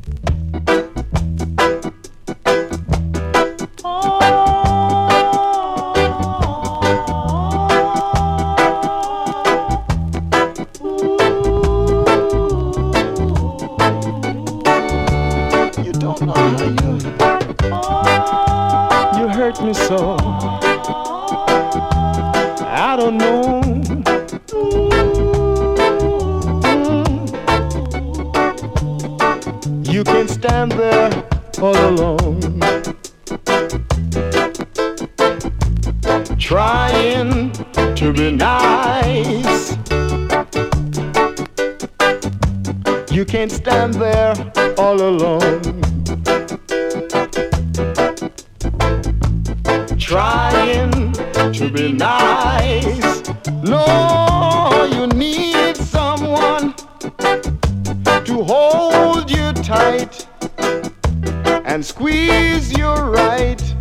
You hurt me so. I don't know. You can stand there all alone, trying to be nice. You can't stand there all alone, trying to be nice. No, you need someone to hold you tight and squeeze you right.